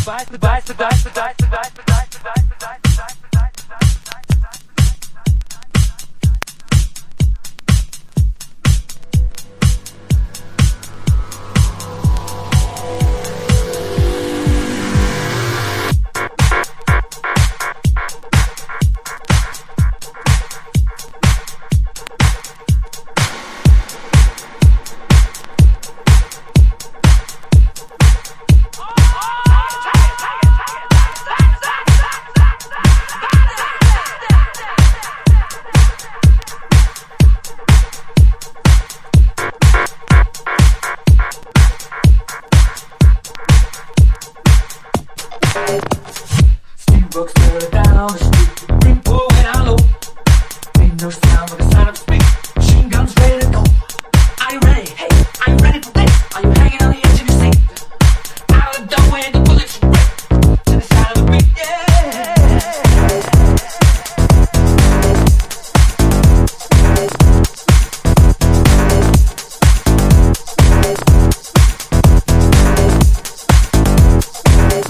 Steamboats rolling down the street, ring pouring out low. Windows down with the sound of speed. Machine guns ready